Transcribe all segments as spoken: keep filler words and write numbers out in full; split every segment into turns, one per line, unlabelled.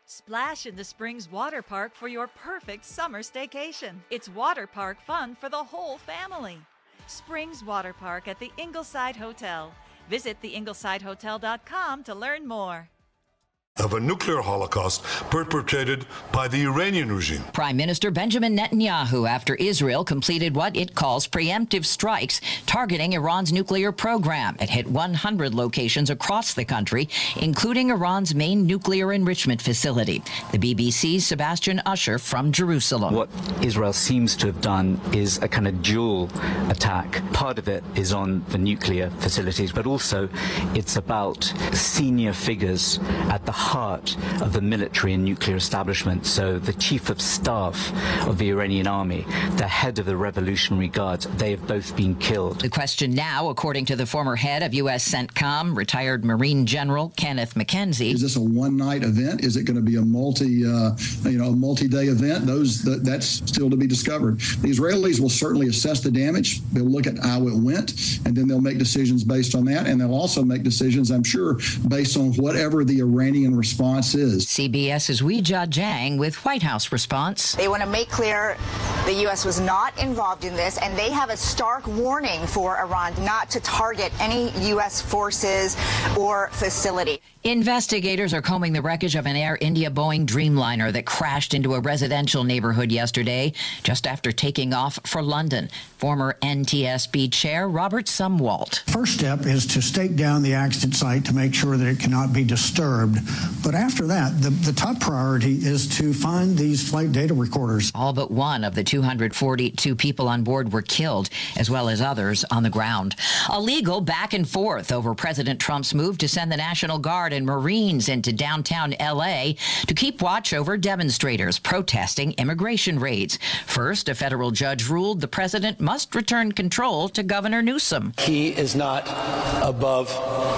Splash in the Springs Water Park for your perfect summer staycation. It's water park fun for the whole family. Springs Water Park at the Ingleside Hotel. Visit the ingleside hotel dot com to learn more.
Of a nuclear holocaust perpetrated by the Iranian regime.
Prime Minister Benjamin Netanyahu after Israel completed what it calls preemptive strikes targeting Iran's nuclear program. It hit one hundred locations across the country, including Iran's main nuclear enrichment facility. The B B C's Sebastian Usher from Jerusalem.
What Israel seems to have done is a kind of dual attack. Part of it is on the nuclear facilities, but also it's about senior figures at the heart of the military and nuclear establishment. So the chief of staff of the Iranian army, the head of the Revolutionary Guards, they have both been killed.
The question now, according to the former head of U S CENTCOM, retired Marine General Kenneth McKenzie.
Is this a one-night event? Is it going to be a multi, uh, you know, a multi-day event? Those that, that's still to be discovered. The Israelis will certainly assess the damage. They'll look at how it went, and then they'll make decisions based on that. And they'll also make decisions, I'm sure, based on whatever the Iranian response is.
CBS's Weijia Jiang with White House response.
They want to make clear the U S was not involved in this, and they have a stark warning for Iran not to target any U S forces or facility.
Investigators are combing the wreckage of an Air India Boeing Dreamliner that crashed into a residential neighborhood yesterday, just after taking off for London. Former N T S B chair Robert Sumwalt.
First step is to stake down the accident site to make sure that it cannot be disturbed. But after that, the, the top priority is to find these flight data recorders.
All but one of the two hundred forty-two people on board were killed, as well as others on the ground. A legal back and forth over President Trump's move to send the National Guard and Marines into downtown L A to keep watch over demonstrators protesting immigration raids. First, a federal judge ruled the president must return control to Governor Newsom.
He is not above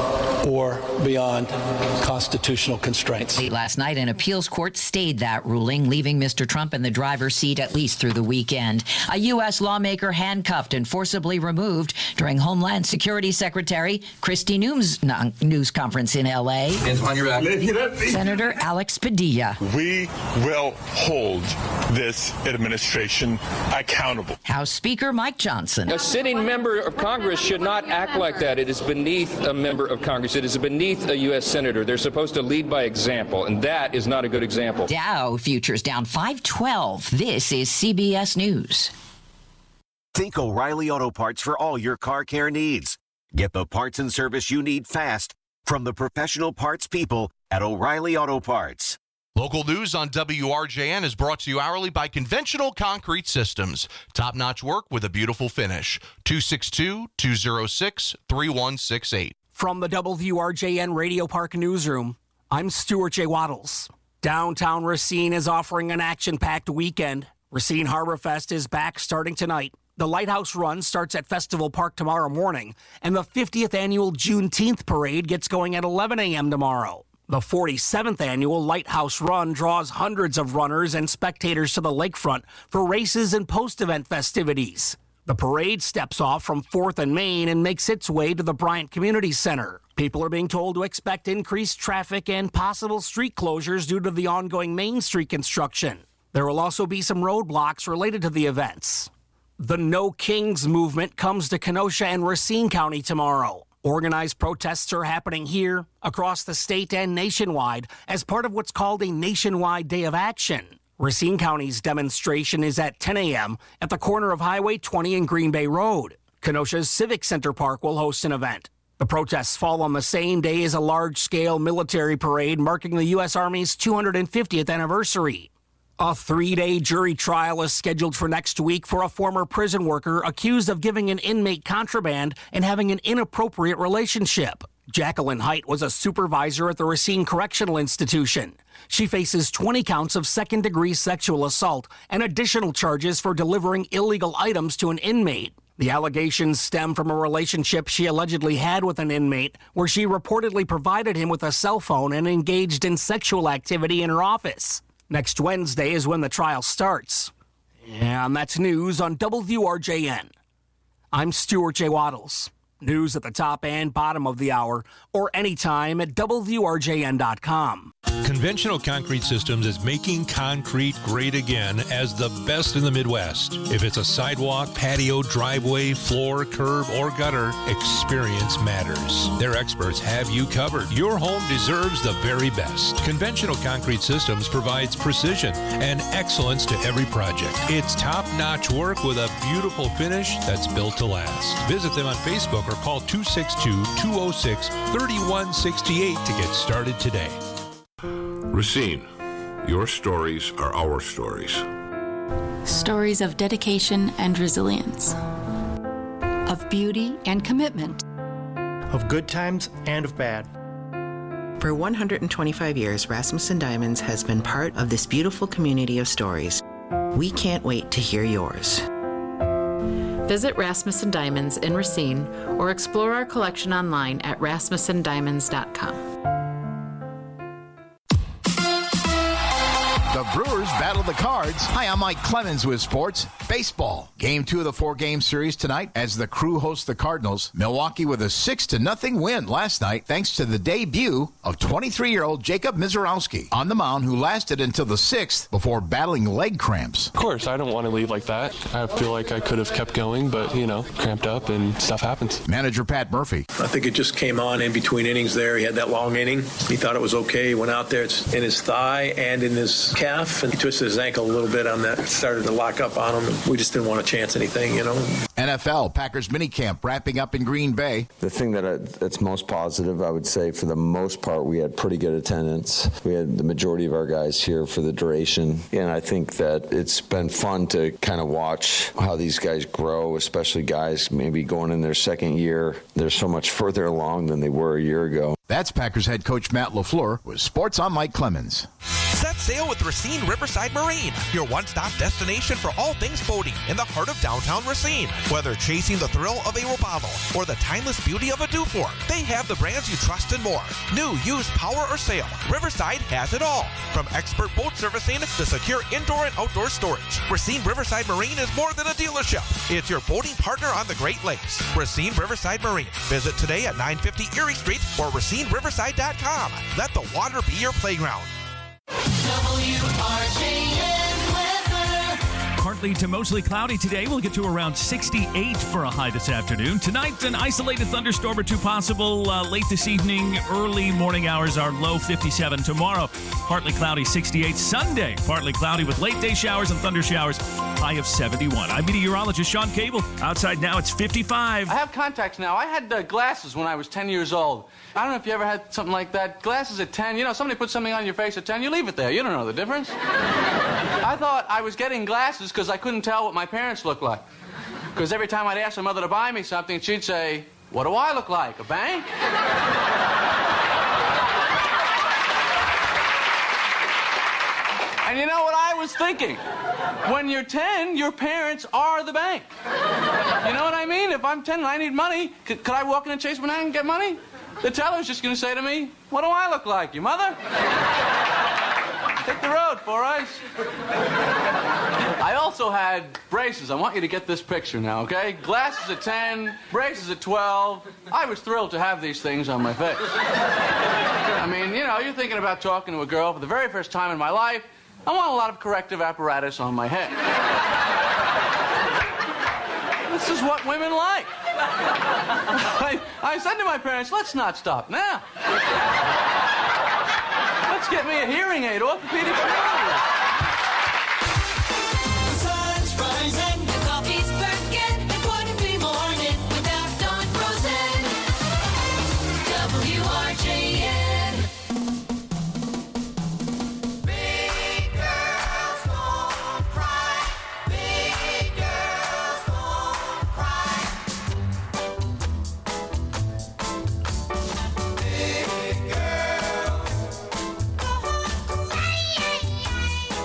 or beyond constitutional constraints.
Late last night, an appeals court stayed that ruling, leaving Mister Trump in the driver's seat at least through the weekend. A U S lawmaker handcuffed and forcibly removed during Homeland Security Secretary Kristi Noem's news conference in L A.
Hands on your back.
Senator Alex Padilla.
We will hold this administration accountable.
House Speaker Mike Johnson.
A sitting member of Congress should not act like that. It is beneath a member of Congress. It is beneath a U S senator. They're supposed to lead by example, and that is not a good example.
Dow futures down five twelve. This is C B S News.
Think O'Reilly Auto Parts for all your car care needs. Get the parts and service you need fast from the professional parts people at O'Reilly Auto Parts.
Local news on W R J N is brought to you hourly by Conventional Concrete Systems. Top-notch work with a beautiful finish. two six two, two oh six, three one six eight.
From the W R J N Radio Park Newsroom, I'm Stuart J. Waddles. Downtown Racine is offering an action-packed weekend. Racine Harbor Fest is back starting tonight. The Lighthouse Run starts at Festival Park tomorrow morning, and the fiftieth annual Juneteenth Parade gets going at eleven a.m. tomorrow. The forty-seventh annual Lighthouse Run draws hundreds of runners and spectators to the lakefront for races and post-event festivities. The parade steps off from fourth and Main and makes its way to the Bryant Community Center. People are being told to expect increased traffic and possible street closures due to the ongoing Main Street construction. There will also be some roadblocks related to the events. The No Kings movement comes to Kenosha and Racine County tomorrow. Organized protests are happening here, across the state, and nationwide as part of what's called a nationwide day of action. Racine County's demonstration is at ten a.m. at the corner of Highway twenty and Green Bay Road. Kenosha's Civic Center Park will host an event. The protests fall on the same day as a large-scale military parade marking the U S Army's two hundred fiftieth anniversary. A three-day jury trial is scheduled for next week for a former prison worker accused of giving an inmate contraband and having an inappropriate relationship. Jacqueline Height was a supervisor at the Racine Correctional Institution. She faces twenty counts of second-degree sexual assault and additional charges for delivering illegal items to an inmate. The allegations stem from a relationship she allegedly had with an inmate where she reportedly provided him with a cell phone and engaged in sexual activity in her office. Next Wednesday is when the trial starts. And that's news on W R J N. I'm Stuart J. Waddles. News at the top and bottom of the hour, or anytime at W R J N dot com.
Conventional Concrete Systems is making concrete great again as the best in the Midwest. If it's a sidewalk, patio, driveway, floor, curb, or gutter, experience matters. Their experts have you covered. Your home deserves the very best. Conventional Concrete Systems provides precision and excellence to every project. It's top-notch work with a beautiful finish that's built to last. Visit them on Facebook or call two six two, two oh six, three one six eight to get started today.
Racine, your stories are our stories.
Stories of dedication and resilience. Of beauty and commitment.
Of good times and of bad.
For one hundred twenty-five years, Rasmussen Diamonds has been part of this beautiful community of stories. We can't wait to hear yours.
Visit Rasmussen Diamonds in Racine or explore our collection online at rasmussen diamonds dot com.
The Brewers battle the Cards. Hi, I'm Mike Clemens with sports. Baseball. Game two of the four-game series tonight as the Crew hosts the Cardinals. Milwaukee with a six to nothing win last night thanks to the debut of twenty-three-year-old Jacob Mizorowski on the mound, who lasted until the sixth before battling leg cramps.
Of course, I don't want to leave like that. I feel like I could have kept going, but, you know, cramped up and stuff happens.
Manager Pat Murphy.
I think it just came on in between innings there. He had that long inning. He thought it was okay. He went out there. It's in his thigh and in his calf, and he twisted his ankle a little bit on that. It started to lock up on him. We just didn't want to chance anything, you know.
N F L Packers minicamp wrapping up in Green Bay.
The thing that I, that's most positive, I would say, for the most part, we had pretty good attendance. We had the majority of our guys here for the duration, and I think that it's been fun to kind of watch how these guys grow, especially guys maybe going in their second year. They're so much further along than they were a year ago.
That's Packers head coach Matt LaFleur with Sports on Mike Clemens.
Set sail with Racine Riverside Marine, your one-stop destination for all things boating in the heart of downtown Racine. Whether chasing the thrill of a Robalo or the timeless beauty of a Dufour, they have the brands you trust and more. New, used, power, or sail, Riverside has it all. From expert boat servicing to secure indoor and outdoor storage, Racine Riverside Marine is more than a dealership. It's your boating partner on the Great Lakes. Racine Riverside Marine. Visit today at nine fifty Erie Street or racine riverside dot com. Let the water be your playground.
W R J N weather.
Partly to mostly cloudy today. We'll get to around sixty-eight for a high this afternoon. Tonight, an isolated thunderstorm or two possible uh, late this evening. Early morning hours are low fifty-seven. Tomorrow, partly cloudy, sixty-eight. Sunday, partly cloudy with late day showers and thunder showers, high of seventy-one. I'm meteorologist Sean Cable. Outside now, it's fifty-five.
I have contacts now. I had uh, glasses when I was ten years old. I don't know if you ever had something like that. Glasses at ten. You know, somebody puts something on your face at ten, you leave it there. You don't know the difference. I thought I was getting glasses because I couldn't tell what my parents looked like. Because every time I'd ask my mother to buy me something, she'd say, "What do I look like, a bank?" And you know what I was thinking? When you're ten, your parents are the bank. You know what I mean? If I'm ten and I need money, could, could I walk in and Chase Manhattan and get money? The teller's just going to say to me, "What do I look like, your mother?" Hit the road, Four Eyes. I also had braces. I want you to get this picture now, okay? Glasses at ten, braces at twelve. I was thrilled to have these things on my face. I mean, you know, you're thinking about talking to a girl for the very first time in my life. I want a lot of corrective apparatus on my head. This is what women like. I, I said to my parents, let's not stop now. Let's get me a hearing aid, orthopedic hearing aid.
The sun's rising, the coffee's perking, it wouldn't be morning without Don Rosen. W R J N. Big girls won't cry. Big girls won't cry. Big girls.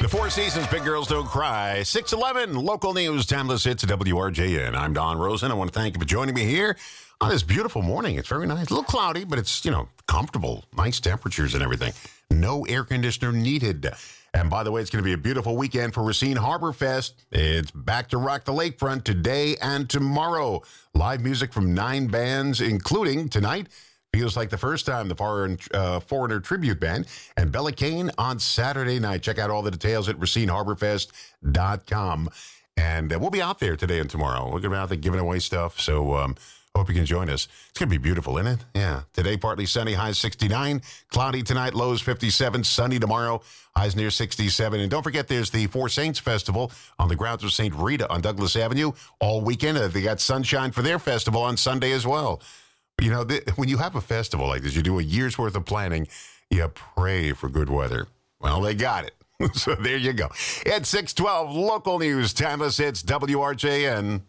The Four Seasons, Big Girls Don't Cry. six eleven, local news, timeless hits at W R J N. I'm Don Rosen. I want to thank you for joining me here on this beautiful morning. It's very nice. A little cloudy, but it's, you know, comfortable. Nice temperatures and everything. No air conditioner needed. And by the way, it's going to be a beautiful weekend for Racine Harbor Fest. It's back to rock the lakefront today and tomorrow. Live music from nine bands, including tonight, feels like the first time, the Foreign, uh, Foreigner Tribute Band, and Bella Kane on Saturday night. Check out all the details at racine harbor fest dot com. And uh, we'll be out there today and tomorrow. We're going to be out there giving away stuff, so um, hope you can join us. It's going to be beautiful, isn't it? Yeah. Today, partly sunny, highs sixty-nine. Cloudy tonight, lows fifty-seven. Sunny tomorrow, highs near sixty-seven. And don't forget, there's the Four Saints Festival on the grounds of Saint Rita on Douglas Avenue all weekend. Uh, they got sunshine for their festival on Sunday as well. You know, th- when you have a festival like this, you do a year's worth of planning, you pray for good weather. Well, they got it. So there you go. It's six twelve, local news, timeless hits, W R J N.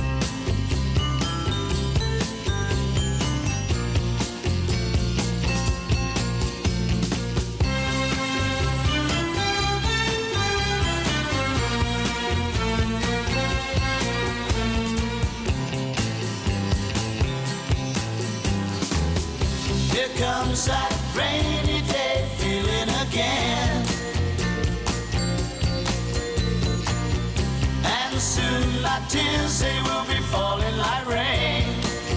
Comes that rainy day feeling again, and soon my tears, they will be falling like rain.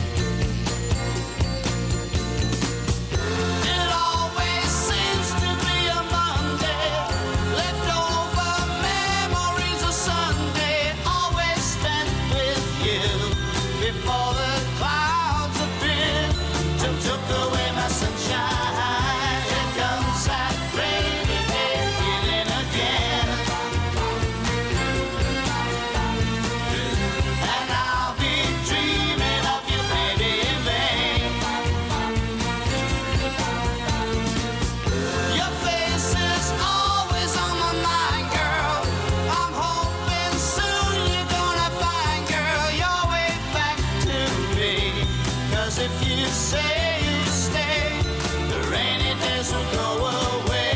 It always seems to be a Monday, leftover memories of Sunday, always spent with you before the clouds appeared and took away my sunshine. Here comes that rainy day feeling again, and I'll be dreaming of you, baby, in vain. Your face is always on my mind, girl. I'm hoping soon you're gonna find, girl, your way back to me. 'Cause if you say rainy days will go away.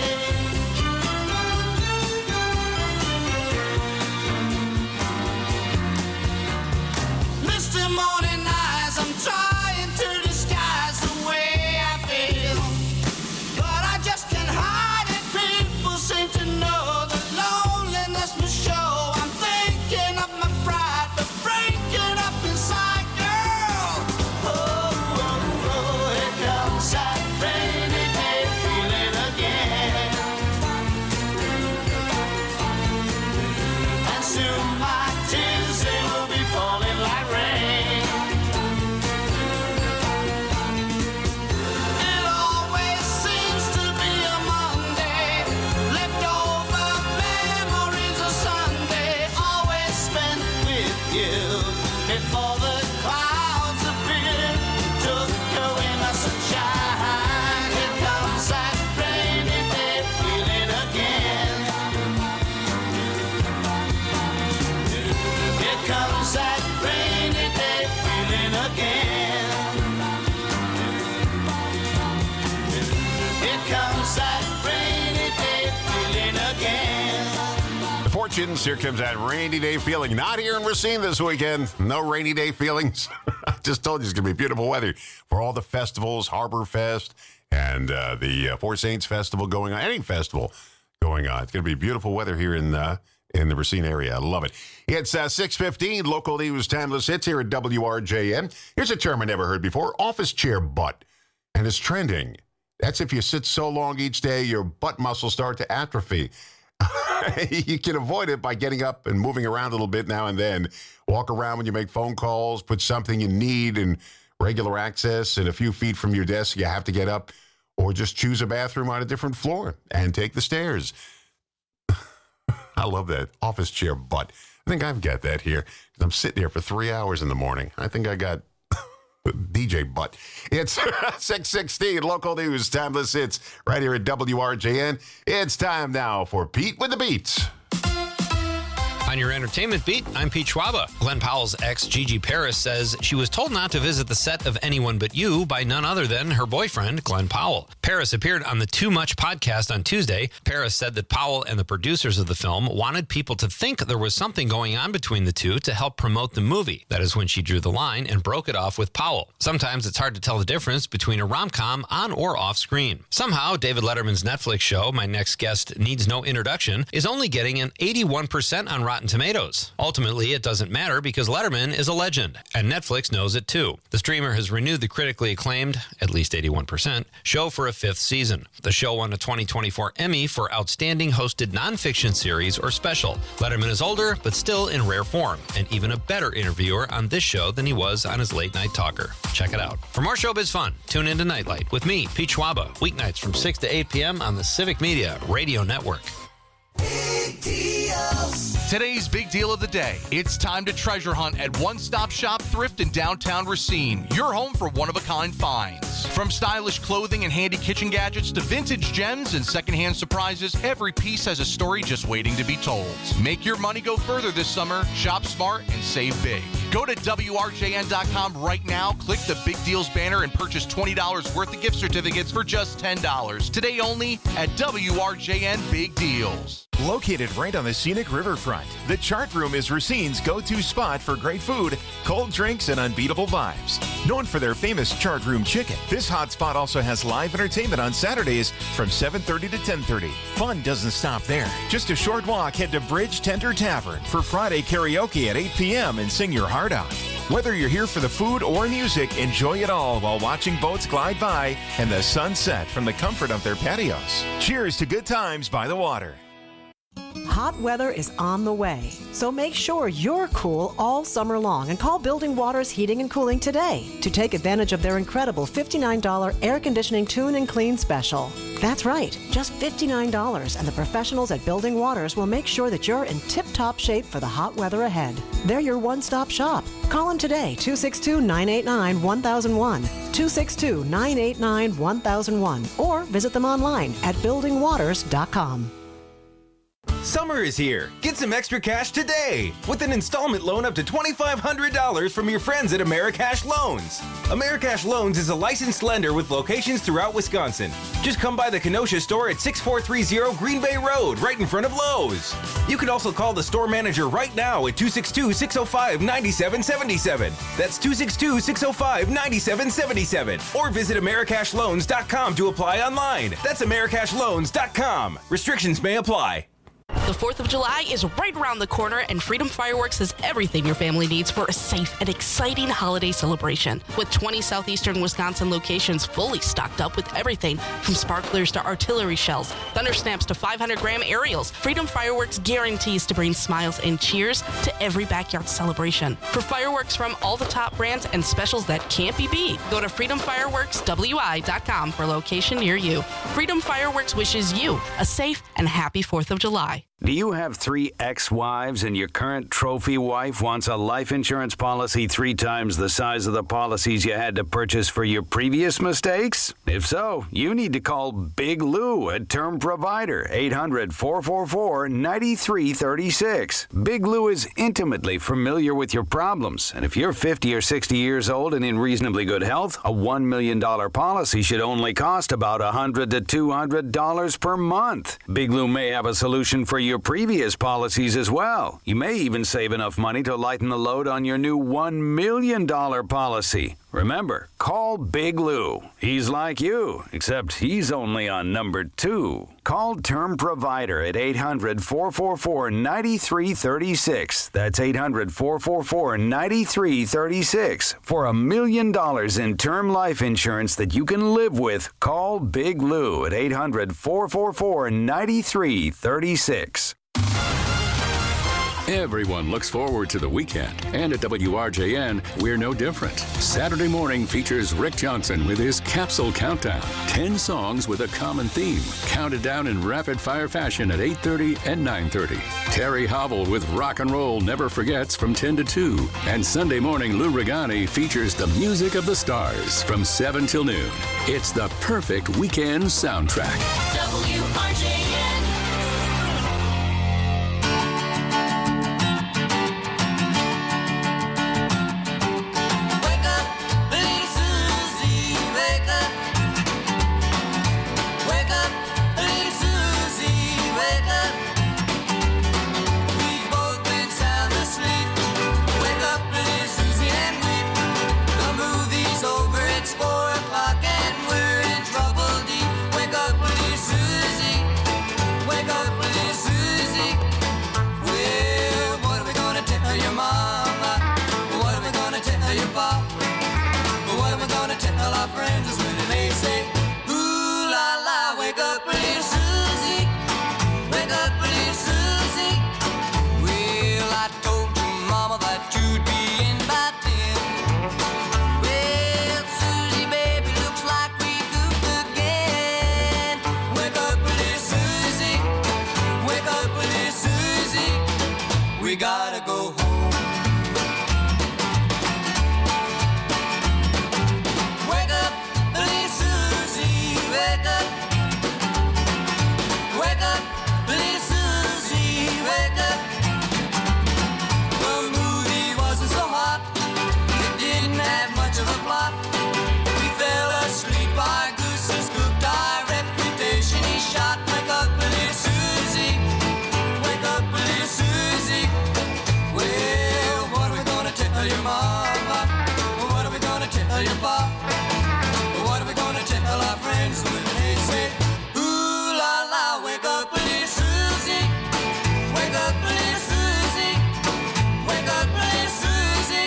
Misty morning eyes, I'm trying to disguise the way I feel, but I just can't hide it. People seem to know the loneliness must show. I'm thinking of my pride, but breaking up inside, girl. Oh, oh, oh, here comes that rainy day feeling again, and soon my tears, they will be falling like rain. It always seems to be a Monday, leftover memories of Sunday, always spent with you before the clouds appeared, took away my sunshine. Here comes that rainy day feeling again. Here comes that rainy day feeling again. Here comes that rainy day feeling again.
The Fortunes, here comes that rainy day feeling. Not here in Racine this weekend. No rainy day feelings. I just told you it's going to be beautiful weather for all the festivals, Harbor Fest, and uh, the uh, Four Saints Festival going on. Any festival going on. It's going to be beautiful weather here in uh, in the Racine area. I love it. It's uh, six fifteen, local news, timeless hits here at W R J N. Here's a term I never heard before, office chair butt. And it's trending. That's if you sit so long each day, your butt muscles start to atrophy. You can avoid it by getting up and moving around a little bit now and then. Walk around when you make phone calls, put something you need in regular access and a few feet from your desk. You have to get up, or just choose a bathroom on a different floor and take the stairs. I love that office chair butt. I think I've got that here. I'm sitting here for three hours in the morning. I think I got D J butt. It's six sixteen, local news, timeless hits, right here at W R J N. It's time now for Pete with the Beats.
I
On your entertainment beat, I'm Pete Schwaba. Glenn Powell's ex, Gigi Paris, says she was told not to visit the set of Anyone But You by none other than her boyfriend, Glenn Powell. Paris appeared on the Too Much podcast on Tuesday. Paris said that Powell and the producers of the film wanted people to think there was something going on between the two to help promote the movie. That is when she drew the line and broke it off with Powell. Sometimes it's hard to tell the difference between a rom-com on or off screen. Somehow, David Letterman's Netflix show, My Next Guest Needs No Introduction, is only getting an eighty-one percent on Rotten Tomatoes. Ultimately, it doesn't matter because Letterman is a legend, and Netflix knows it too. The streamer has renewed the critically acclaimed, at least eighty-one percent, show for a fifth season. The show won a twenty twenty-four Emmy for Outstanding Hosted Nonfiction Series or Special. Letterman is older, but still in rare form, and even a better interviewer on this show than he was on his late night talker. Check it out. For more showbiz fun, tune into Nightlight with me, Pete Schwaba, weeknights from six to eight p.m. on the Civic Media Radio Network.
Big deals. Today's big deal of the day. It's time to treasure hunt at One Stop Shop Thrift in downtown Racine. Your home for one-of-a-kind finds. From stylish clothing and handy kitchen gadgets to vintage gems and secondhand surprises, every piece has a story just waiting to be told. Make your money go further this summer. Shop smart and save big. Go to W R J N dot com right now, click the Big Deals banner, and purchase twenty dollars worth of gift certificates for just ten dollars. Today only at W R J N Big Deals.
Located right on the scenic riverfront, the Chart Room is Racine's go-to spot for great food, cold drinks, and unbeatable vibes. Known for their famous Chart Room chicken, this hot spot also has live entertainment on Saturdays from seven thirty to ten thirty. Fun doesn't stop there. Just a short walk, head to Bridge Tender Tavern for Friday karaoke at eight p.m. and sing your heart out. Whether you're here for the food or music, enjoy it all while watching boats glide by and the sun set from the comfort of their patios. Cheers to good times by the water.
Hot weather is on the way, so make sure you're cool all summer long and call Building Waters Heating and Cooling today to take advantage of their incredible fifty-nine dollars air conditioning tune and clean special. That's right, just fifty-nine dollars, and the professionals at Building Waters will make sure that you're in tip-top shape for the hot weather ahead. They're your one-stop shop. Call them today, two six two, nine eight nine, one thousand one, two six two, nine eight nine, one thousand one, or visit them online at building waters dot com.
Summer is here. Get some extra cash today with an installment loan up to twenty-five hundred dollars from your friends at Americash Loans. Americash Loans is a licensed lender with locations throughout Wisconsin. Just come by the Kenosha store at six four three zero Green Bay Road, right in front of Lowe's. You can also call the store manager right now at two six two, six oh five, nine seven seven seven. That's two six two, six oh five, nine seven seven seven. Or visit Americash Loans dot com to apply online. That's Americash Loans dot com. Restrictions may apply.
The fourth of July is right around the corner, and Freedom Fireworks has everything your family needs for a safe and exciting holiday celebration. With twenty southeastern Wisconsin locations fully stocked up with everything from sparklers to artillery shells, thunder snaps to five hundred gram aerials, Freedom Fireworks guarantees to bring smiles and cheers to every backyard celebration. For fireworks from all the top brands and specials that can't be beat, go to freedom fireworks w i dot com for a location near you. Freedom Fireworks wishes you a safe and happy fourth of July.
Do you have three ex-wives and your current trophy wife wants a life insurance policy three times the size of the policies you had to purchase for your previous mistakes? If so, you need to call Big Lou at Term Provider, eight hundred, four four four, nine three three six. Big Lou is intimately familiar with your problems, and if you're fifty or sixty years old and in reasonably good health, a one million dollars policy should only cost about one hundred to two hundred dollars per month. Big Lou may have a solution for your previous policies as well. You may even save enough money to lighten the load on your new one million dollars policy. Remember, call Big Lou. He's like you, except he's only on number two. Call Term Provider at eight hundred, four four four, nine three three six. That's eight hundred, four four four, nine three three six. For a million dollars in term life insurance that you can live with, call Big Lou at eight hundred, four four four, nine three three six.
Everyone looks forward to the weekend, and at W R J N, we're no different. Saturday morning features Rick Johnson with his Capsule Countdown. Ten songs with a common theme, counted down in rapid-fire fashion at eight thirty and nine thirty. Terry Hobble with Rock and Roll Never Forgets from ten to two. And Sunday morning, Lou Regani features the music of the stars from seven till noon. It's the perfect weekend soundtrack.
W R J N. Wake up, little Susie. Wake up, little Susie. Wake up, little Susie.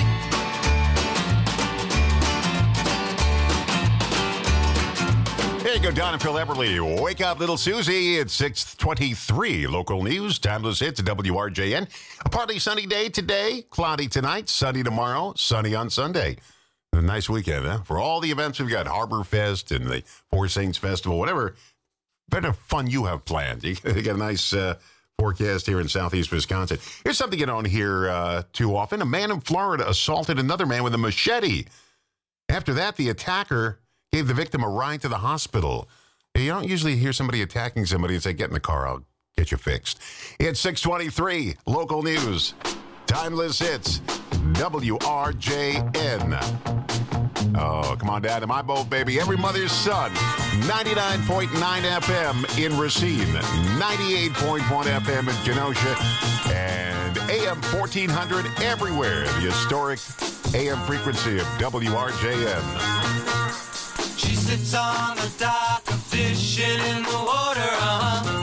There you go, Don and Phil Everly. Wake up, little Susie. It's six twenty-three. Local news, timeless hits at W R J N. A partly sunny day today, cloudy tonight, sunny tomorrow, sunny on Sunday. A nice weekend, huh? For all the events we've got, Harbor Fest and the Four Saints Festival, whatever, better fun you have planned. You got a nice uh, forecast here in southeast Wisconsin. Here's something you don't hear uh, too often. A man in Florida assaulted another man with a machete. After that, the attacker gave the victim a ride to the hospital. You don't usually hear somebody attacking somebody and say, get in the car, I'll get you fixed. It's six twenty-three, local news. Timeless hits, W R J N. Oh, come on down to my boat, baby. Every mother's son. ninety-nine point nine F M in Racine, ninety-eight point one F M in Kenosha, and A M fourteen hundred everywhere. The historic A M frequency of W R J N.
She sits on the dock, fishing in the water, uh-huh.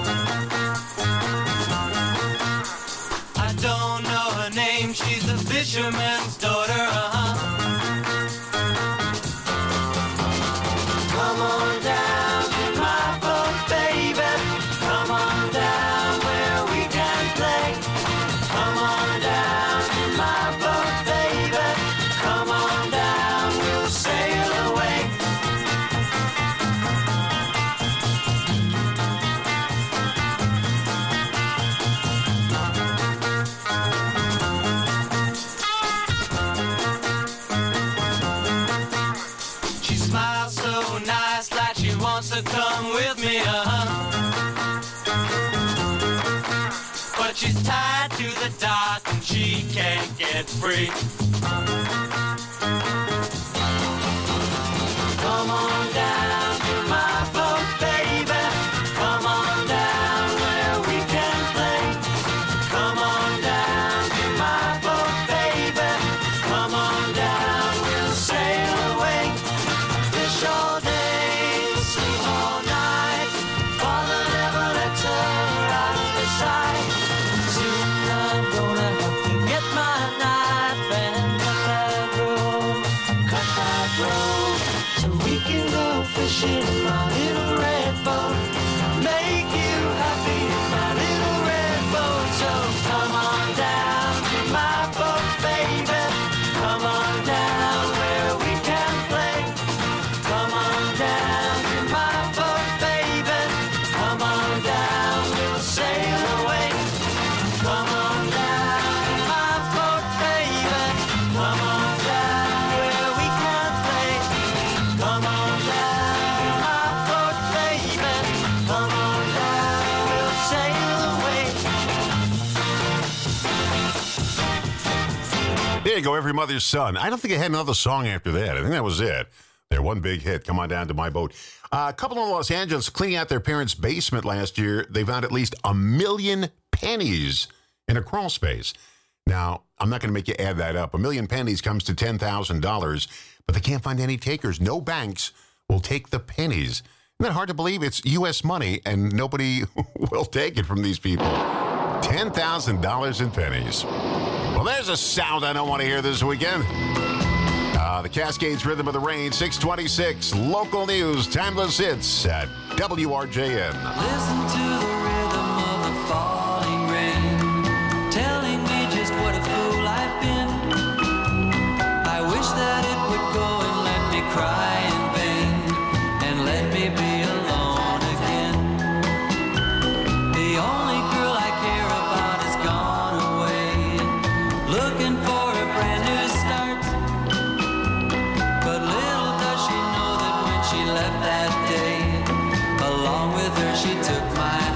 I don't know her name, she's a fisherman's daughter, uh-huh. Come on down to my boat, baby. Come on down where we can play. Come on down to my boat, baby. Come on down, we'll sail away. To come with me, uh-huh. But she's tied to the dock and she can't get free. Come on down to my boat, baby. Come on down where we can play. Come on down to my boat, baby. Come on down, we'll sail away. Fish all day. Fishing in my little red boat, make you happy in my little red boat. So come on down to my boat, baby. Come on down where we can play. Come on down to my boat, baby. Come on down, we'll sail away. Come on down to my boat, baby. Come on down where we can play. Come on down.
There you go, Every Mother's Son. I don't think I had another song after that. I think that was it. Their one big hit, Come On Down to My Boat. Uh, a couple in Los Angeles cleaning out their parents' basement last year. They found at least a million pennies in a crawl space. Now, I'm not going to make you add that up. A million pennies comes to ten thousand dollars, but they can't find any takers. No banks will take the pennies. Isn't that hard to believe? It's U S money, and nobody will take it from these people. ten thousand dollars in pennies. Well, there's a sound I don't want to hear this weekend. Uh, the Cascades Rhythm of the Rain, six twenty-six, local news, timeless hits at W R J N.
Listen to the rhythm of the falling rain, telling me just what a fool I've been. I wish that it would go and let me cry in vain, and let me be alone again. The only girl I care about is gone away, looking for a brand new start. But little does she know that when she left that day, along with her she took my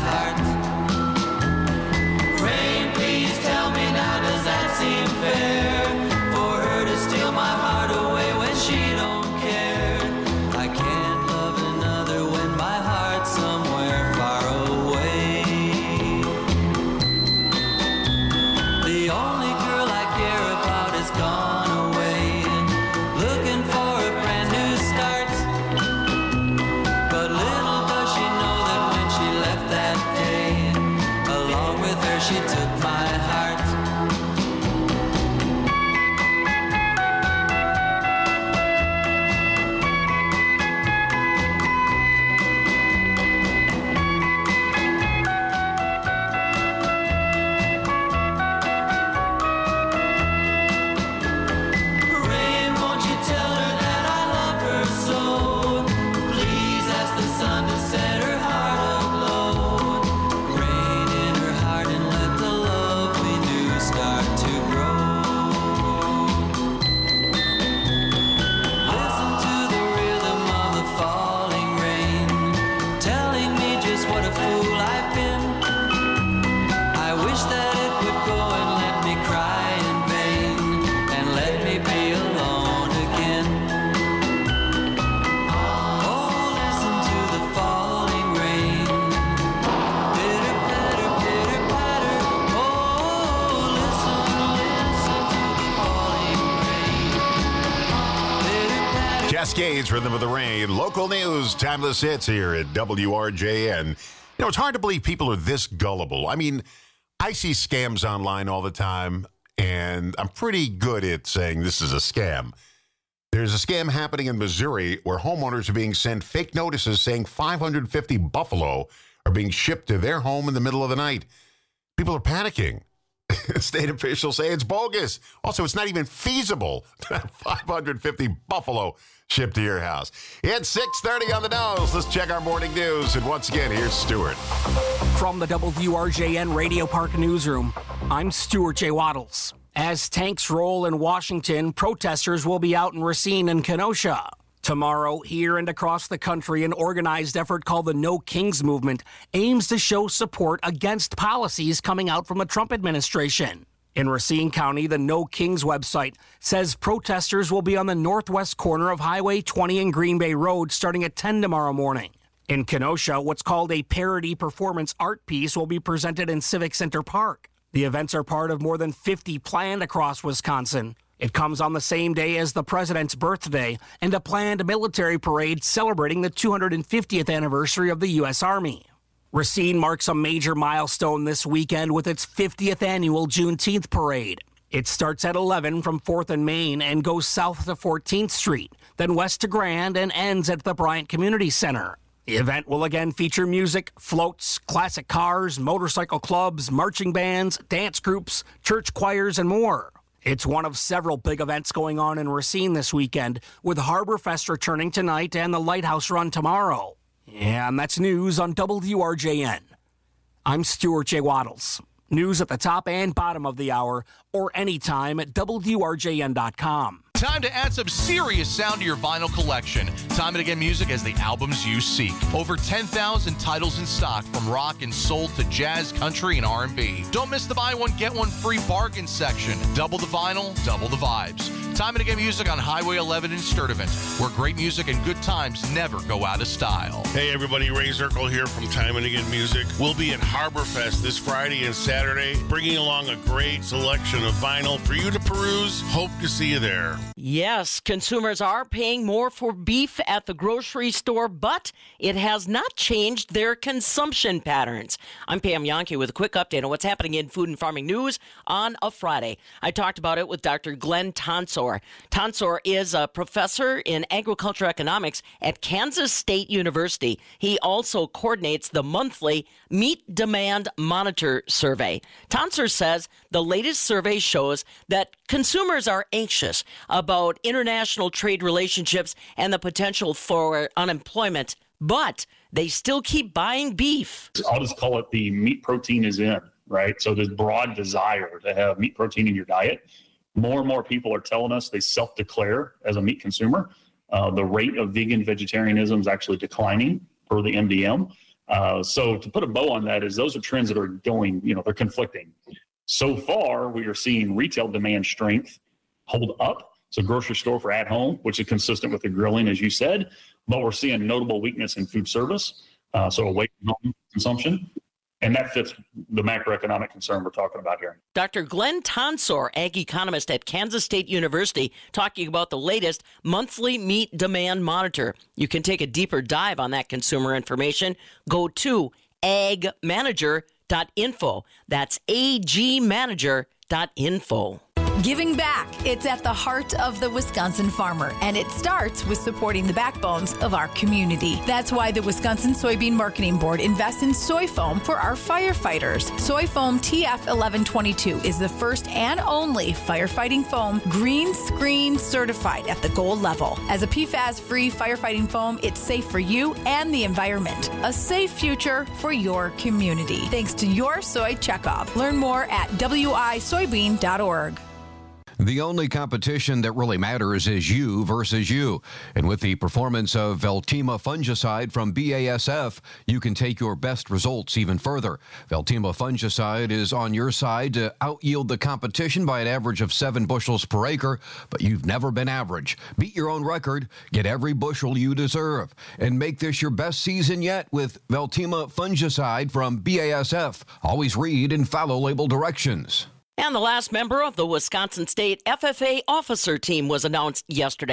Cascades, Rhythm of the Rain. Local news, timeless hits here at W R J N. You know, it's hard to believe people are this gullible. I mean, I see scams online all the time, and I'm pretty good at saying this is a scam. There's a scam happening in Missouri where homeowners are being sent fake notices saying five hundred fifty buffalo are being shipped to their home in the middle of the night. People are panicking. State officials say it's bogus. Also, it's not even feasible to have five hundred fifty buffalo shipped to your house. It's six thirty on the nose. Let's check our morning news. And once again, here's Stuart.
From the W R J N Radio Park Newsroom, I'm Stuart J. Waddles. As tanks roll in Washington, protesters will be out in Racine and Kenosha. Tomorrow, here and across the country, an organized effort called the No Kings Movement aims to show support against policies coming out from the Trump administration. In Racine County, the No Kings website says protesters will be on the northwest corner of Highway twenty and Green Bay Road starting at ten tomorrow morning. In Kenosha, what's called a parody performance art piece will be presented in Civic Center Park. The events are part of more than fifty planned across Wisconsin. It comes on the same day as the president's birthday and a planned military parade celebrating the two hundred fiftieth anniversary of the U S Army. Racine marks a major milestone this weekend with its fiftieth annual Juneteenth parade. It starts at eleven from fourth and Main and goes south to fourteenth Street, then west to Grand and ends at the Bryant Community Center. The event will again feature music, floats, classic cars, motorcycle clubs, marching bands, dance groups, church choirs, and more. It's one of several big events going on in Racine this weekend, with Harborfest returning tonight and the Lighthouse Run tomorrow. And that's news on W R J N. I'm Stuart J. Waddles. News at the top and bottom of the hour, or anytime at W R J N dot com.
Time to add some serious sound to your vinyl collection. Time and Again Music has the albums you seek. Over ten thousand titles in stock, from rock and soul to jazz, country, and R and B. Don't miss the buy one, get one free bargain section. Double the vinyl, double the vibes. Time and Again Music on Highway eleven in Sturtevant, where great music and good times never go out of style.
Hey everybody, Ray Zirkle here from Time and Again Music. We'll be at Harborfest this Friday and Saturday, bringing along a great selection of vinyl for you to peruse. Hope to see you there.
Yes, consumers are paying more for beef at the grocery store, but it has not changed their consumption patterns. I'm Pam Yankee with a quick update on what's happening in food and farming news on a Friday. I talked about it with Doctor Glenn Tonsor. Tonsor is a professor in agricultural economics at Kansas State University. He also coordinates the monthly Meat Demand Monitor Survey. Tonsor says the latest survey shows that consumers are anxious about international trade relationships and the potential for unemployment, but they still keep buying beef.
I'll just call it the meat protein is in, right? So this broad desire to have meat protein in your diet. More and more people are telling us they self-declare as a meat consumer. Uh, the rate of vegan vegetarianism is actually declining per the M D M. Uh, so to put a bow on that is those are trends that are going, you know, they're conflicting. So far, we are seeing retail demand strength hold up. So grocery store for at home, which is consistent with the grilling, as you said, but we're seeing notable weakness in food service, uh, so away from home consumption. And that fits the macroeconomic concern we're talking about here.
Doctor Glenn Tonsor, ag economist at Kansas State University, talking about the latest monthly meat demand monitor. You can take a deeper dive on that consumer information. Go to ag manager dot info. That's A G manager dot info.
Giving back. It's at the heart of the Wisconsin farmer, and it starts with supporting the backbones of our community. That's why the Wisconsin Soybean Marketing Board invests in soy foam for our firefighters. Soy foam T F eleven twenty-two is the first and only firefighting foam green screen certified at the gold level. As a P FAS-free firefighting foam, it's safe for you and the environment. A safe future for your community. Thanks to your soy checkoff. Learn more at W I soybean dot org.
The only competition that really matters is you versus you. And with the performance of Veltima fungicide from B A S F, you can take your best results even further. Veltima fungicide is on your side to out-yield the competition by an average of seven bushels per acre, but you've never been average. Beat your own record, get every bushel you deserve, and make this your best season yet with Veltima fungicide from B A S F. Always read and follow label directions.
And the last member of the Wisconsin State F F A officer team was announced yesterday.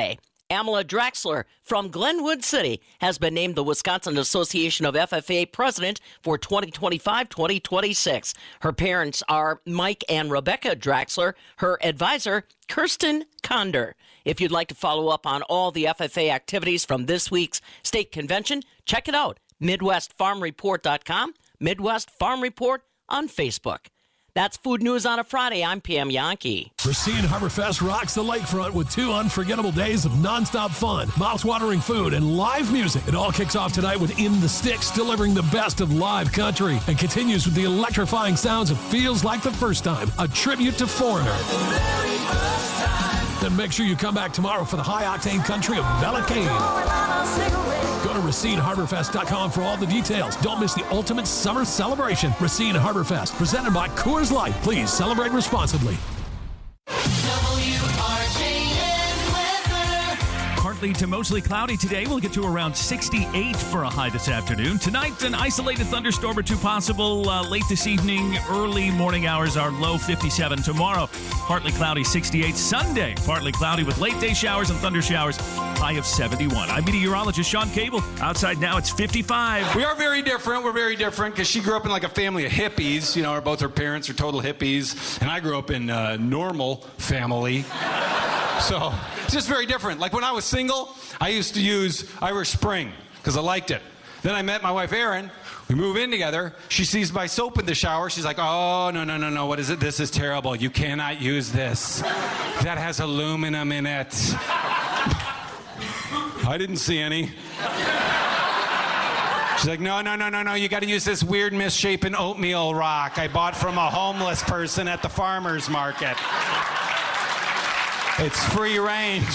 Amala Draxler from Glenwood City has been named the Wisconsin Association of F F A president for twenty twenty-five twenty twenty-six. Her parents are Mike and Rebecca Draxler, her advisor, Kirsten Conder. If you'd like to follow up on all the F F A activities from this week's state convention, check it out, midwest farm report dot com, Midwest Farm Report on Facebook. That's Food News on a Friday. I'm Pam Yankee.
Racine Harborfest rocks the lakefront with two unforgettable days of nonstop fun, mouth-watering food, and live music. It all kicks off tonight with In the Sticks, delivering the best of live country, and continues with the electrifying sounds of Feels Like the First Time, a tribute to Foreigner. Then make sure you come back tomorrow for the high-octane country of Bella Kane. Go to Racine Harborfest dot com for all the details. Don't miss the ultimate summer celebration. Racine Harborfest, presented by Coors Light. Please celebrate responsibly.
W R J N weather.
Partly to mostly cloudy today. We'll get to around sixty-eight for a high this afternoon. Tonight, an isolated thunderstorm or two possible uh, late this evening. Early morning hours are low fifty-seven. Tomorrow, partly cloudy, sixty-eight. Sunday, partly cloudy with late day showers and thunder showers. High of seventy-one. I'm meteorologist Sean Cable. Outside now, it's fifty-five.
We are very different. We're very different because she grew up in like a family of hippies. You know, both her parents are total hippies. And I grew up in a normal family. So it's just very different. Like when I was single, I used to use Irish Spring because I liked it. Then I met my wife, Erin. We move in together. She sees my soap in the shower. She's like, oh, no, no, no, no. What is it? This is terrible. You cannot use this. That has aluminum in it. I didn't see any. She's like, no, no, no, no, no. You got to use this weird misshapen oatmeal rock I bought from a homeless person at the farmer's market. It's free range.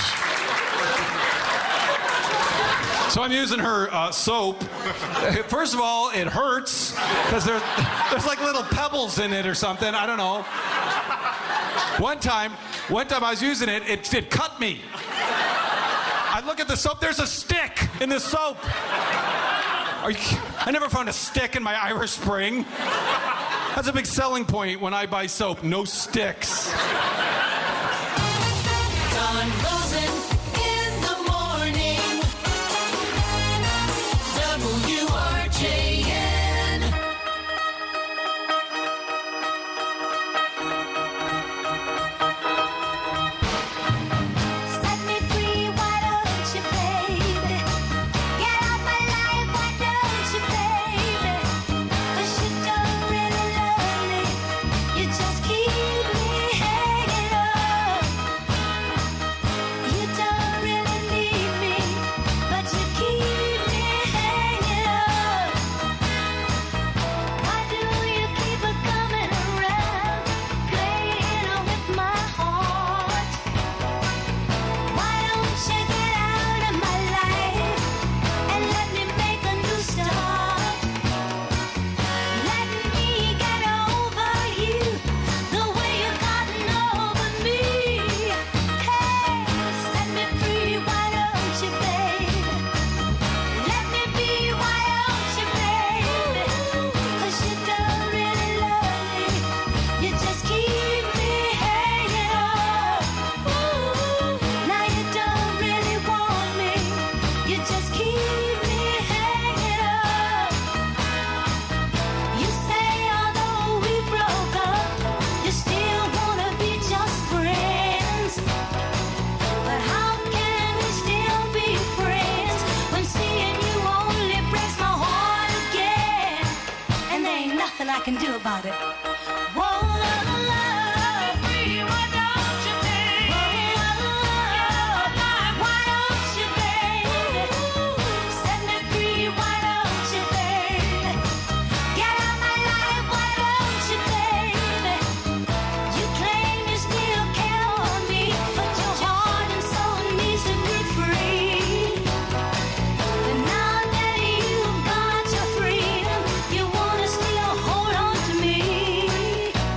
So I'm using her uh, soap. First of all, it hurts because there's, there's like little pebbles in it or something. I don't know. One time, one time I was using it, it, it cut me. I look at the soap, there's a stick in the soap. Are you, I never found a stick in my Irish Spring. That's a big selling point when I buy soap, no sticks.
Don Rosen in the morning. W R J N. Set me free, why don't you, baby? Get out my life, why don't you, baby? 'Cause you don't really love me. You just keep me hanging up. You don't really need me, but you keep me hanging up. Why do you keep on coming around, playing with my heart? Why don't you get out of my life and let me make a new start? Let me get over you the way you've gotten over me. Hey, set me free, why don't you, baby? Let me be, why don't you, baby? 'Cause you don't really love me. You just keep me hanging up. Now you don't really want me. You just keep me hanging up. You say although we broke up, you still wanna be just friends. But how can we still be friends when seeing you only breaks my heart again? And there ain't nothing I can do about it. Whoa, love, free, why don't you, baby? Why don't you, baby? Set me free, why don't you, baby? Get out my life, why don't you, baby? You claim you still care for me, but your heart and soul needs to be free. But now that you've got your freedom, you wanna still hold on to me.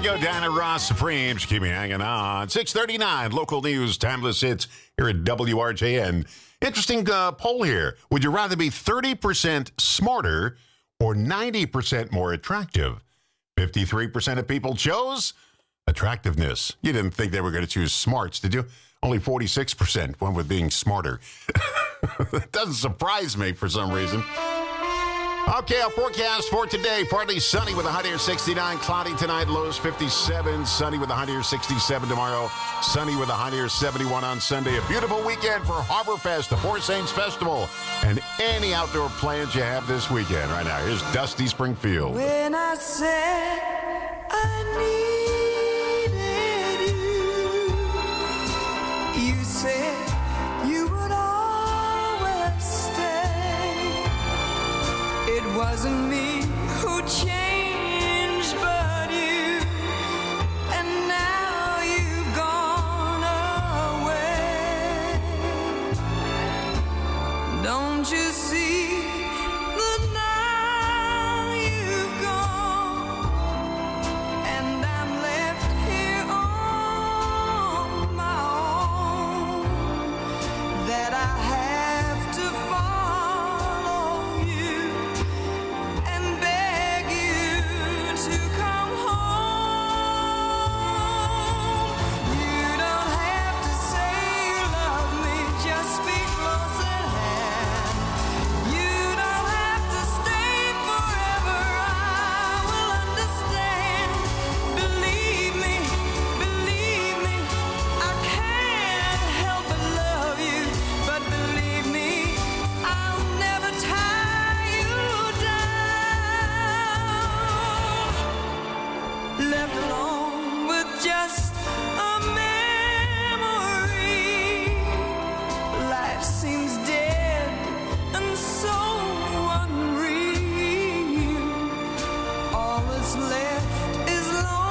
go, Diana Ross Supremes. Keep me hanging on. six thirty-nine, local news, timeless hits here at W R J N. Interesting uh, poll here. Would you rather be thirty percent smarter or ninety percent more attractive? fifty-three percent of people chose attractiveness. You didn't think they were going to choose smarts, did you? Only forty-six percent went with being smarter. That doesn't surprise me for some reason. Okay, our forecast for today. Partly sunny with a high near sixty-nine. Cloudy tonight, lows fifty-seven. Sunny with a high near sixty-seven tomorrow. Sunny with a high near seventy-one on Sunday. A beautiful weekend for Harborfest, the Four Saints Festival, and any outdoor plans you have this weekend. Right now, here's Dusty Springfield.
When I said I needed you, you said you would always stay. It wasn't me who changed, but you. And now you've gone away. Don't you see that now you've gone, and I'm left here on my own, that I have to follow you and beg you to come home. You don't have to say you love me, just be close at hand. You don't have to stay forever, I will understand. Believe me, believe me, I can't help but love you. But believe me, I'll never tie you down. Left alone with just a memory. Life seems dead and so unreal. All that's left is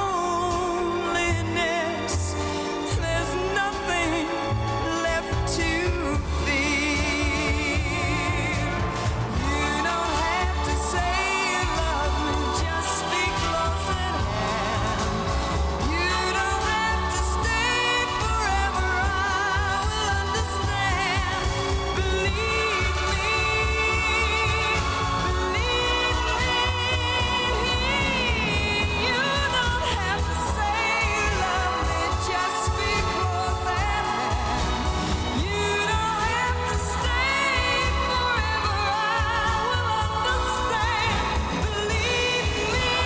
loneliness. There's nothing left to feel. You don't have to say you love me, just be close at hand. You don't have to stay forever, I will understand. Believe me, believe me. You don't have to say you love me, just be close at hand. You don't have to stay forever, I will understand. Believe me,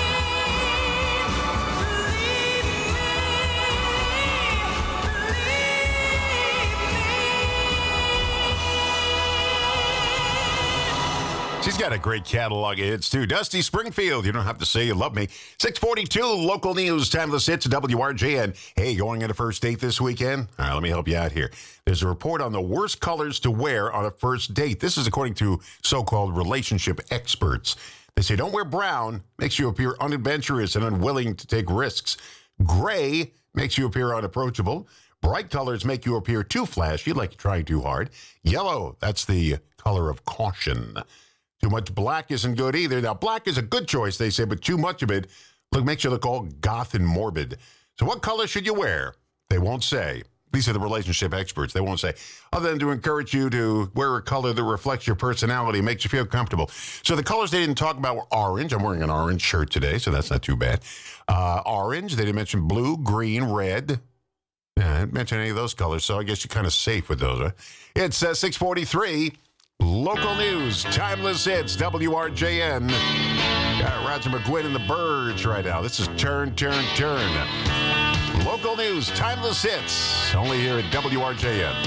She's got a great catalog of hits, too. Dusty Springfield, you don't have to say you love me. six forty-two, local news, timeless hits at W R J N. Hey, going on a first date this weekend? All right, let me help you out here. There's a report on the worst colors to wear on a first date. This is according to so-called relationship experts. They say don't wear brown, makes you appear unadventurous and unwilling to take risks. Gray makes you appear unapproachable. Bright colors make you appear too flashy, like you're trying too hard. Yellow, that's the color of caution. Too much black isn't good either. Now, black is a good choice, they say, but too much of it look makes you look all goth and morbid. So what color should you wear? They won't say. These are the relationship experts. They won't say, other than to encourage you to wear a color that reflects your personality, makes you feel comfortable. So the colors they didn't talk about were orange. I'm wearing an orange shirt today, so that's not too bad. Uh, orange. They didn't mention blue, green, red. Yeah, I didn't mention any of those colors, so I guess you're kind of safe with those, right? It's uh, six forty-three. Local news, timeless hits, W R J N. Got Roger McGuinn and the Birds right now. This is Turn, Turn, Turn. Local news, timeless hits, only here at W R J N.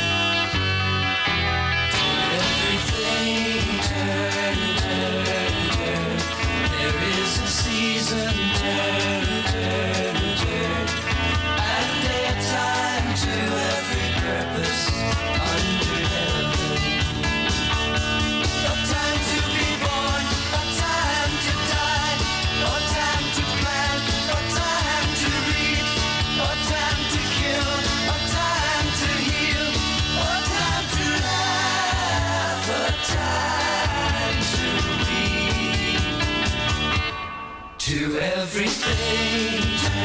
Everything turn, turn, turn. There is a season, turn, turn, turn. And daytime to every purpose under heaven. A time to be born, a time to die, a time to plant, a time to reap, a time to kill, a time to heal, a time to laugh, a time to weep. To everything.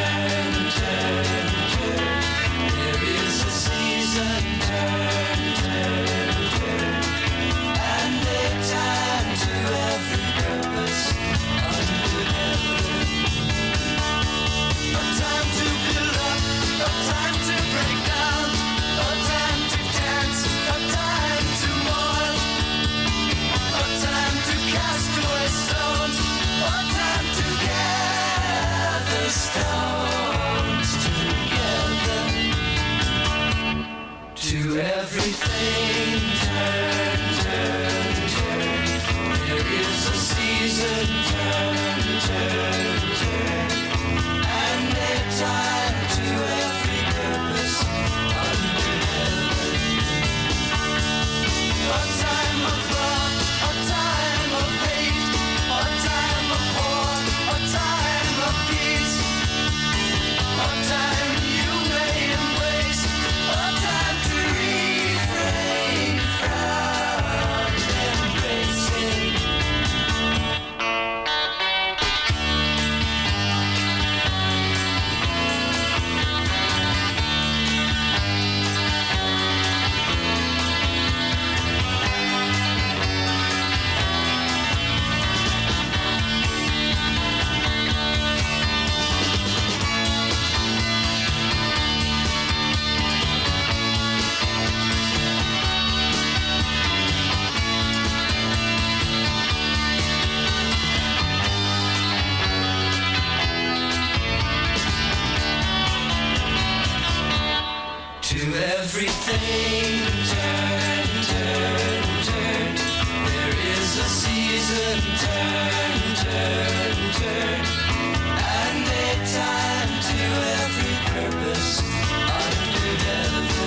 everything turn, turn, turn. There is a season, turn, turn, turn. And a time to every purpose under heaven.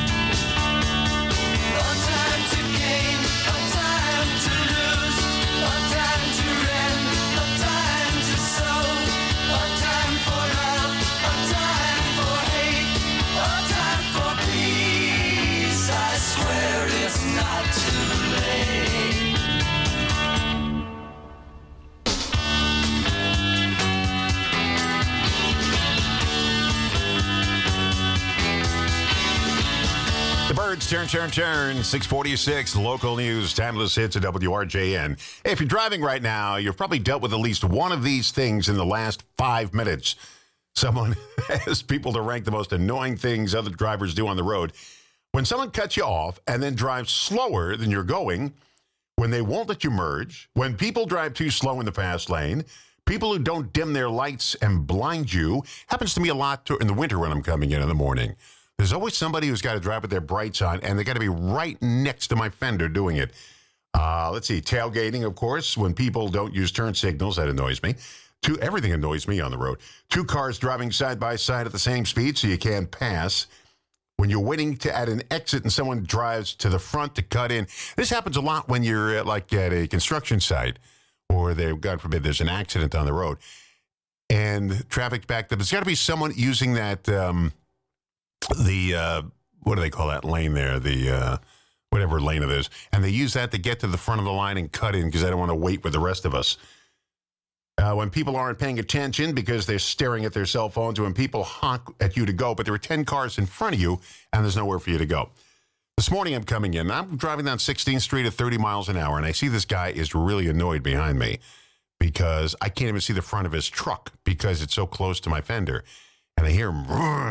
A time to gain, a time to lose, a time to rend, a time to sow, a time for love, a time for hate, a time for peace. I swear it's not too late.
The Birds, turn, turn, turn. six forty-six, local news, timeless hits at W R J N. Hey, if you're driving right now, you've probably dealt with at least one of these things in the last five minutes. Someone has people to rank the most annoying things other drivers do on the road. When someone cuts you off and then drives slower than you're going, when they won't let you merge, when people drive too slow in the fast lane, people who don't dim their lights and blind you. Happens to me a lot in the winter when I'm coming in in the morning. There's always somebody who's got to drive with their brights on, and they got to be right next to my fender doing it. Uh, let's see, tailgating, of course, when people don't use turn signals, that annoys me. Two, everything annoys me on the road. Two cars driving side by side at the same speed so you can't pass. When you're waiting to at an exit and someone drives to the front to cut in. This happens a lot when you're at, like at a construction site or there, God forbid, there's an accident on the road and traffic's backed up. There's got to be someone using that... Um, the, uh, what do they call that lane there? The, uh, whatever lane it is. And they use that to get to the front of the line and cut in because they don't want to wait with the rest of us. Uh, when people aren't paying attention because they're staring at their cell phones, when people honk at you to go, but there are ten cars in front of you and there's nowhere for you to go. This morning I'm coming in. I'm driving down sixteenth Street at thirty miles an hour, and I see this guy is really annoyed behind me because I can't even see the front of his truck because it's so close to my fender. And I hear him,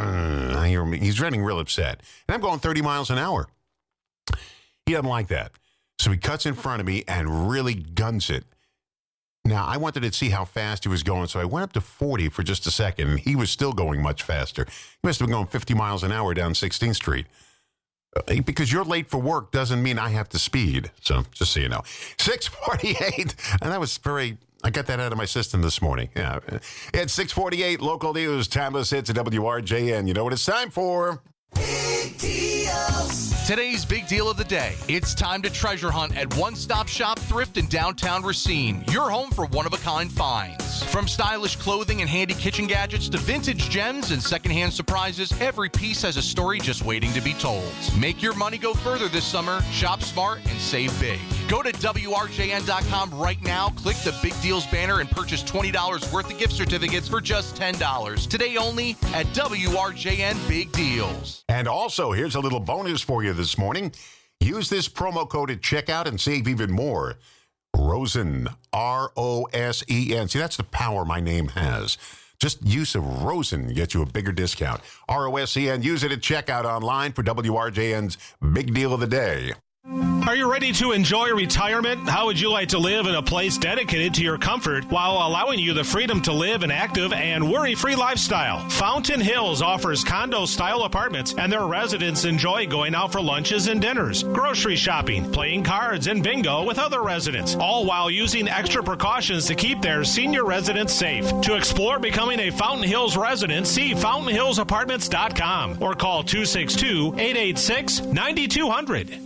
I hear him, he's running real upset. And I'm going thirty miles an hour. He doesn't like that. So he cuts in front of me and really guns it. Now, I wanted to see how fast he was going, so I went up to forty for just a second, and he was still going much faster. He must have been going fifty miles an hour down sixteenth Street. Uh, because you're late for work doesn't mean I have to speed. So, just so you know. six forty-eight, and that was very... I got that out of my system this morning. Yeah. It's six forty-eight, local news, timeless hits at W R J N. You know what it's time for?
Big deals.
Today's big deal of the day. It's time to treasure hunt at One Stop Shop Thrift in downtown Racine. Your home for one-of-a-kind finds. From stylish clothing and handy kitchen gadgets to vintage gems and secondhand surprises, every piece has a story just waiting to be told. Make your money go further this summer. Shop smart and save big. Go to W R J N dot com right now, click the Big Deals banner, and purchase twenty dollars worth of gift certificates for just ten dollars. Today only at W R J N Big Deals.
And also, here's a little bonus for you this morning. Use this promo code at checkout and save even more. Rosen, R O S E N. See, that's the power my name has. Just use of Rosen gets you a bigger discount. R O S E N. Use it at checkout online for W R J N's Big Deal of the Day.
Are you ready to enjoy retirement? How would you like to live in a place dedicated to your comfort while allowing you the freedom to live an active and worry-free lifestyle? Fountain Hills offers condo-style apartments, and their residents enjoy going out for lunches and dinners, grocery shopping, playing cards, and bingo with other residents, all while using extra precautions to keep their senior residents safe. To explore becoming a Fountain Hills resident, see fountain hills apartments dot com or call two six two, eight eight six, nine two zero zero.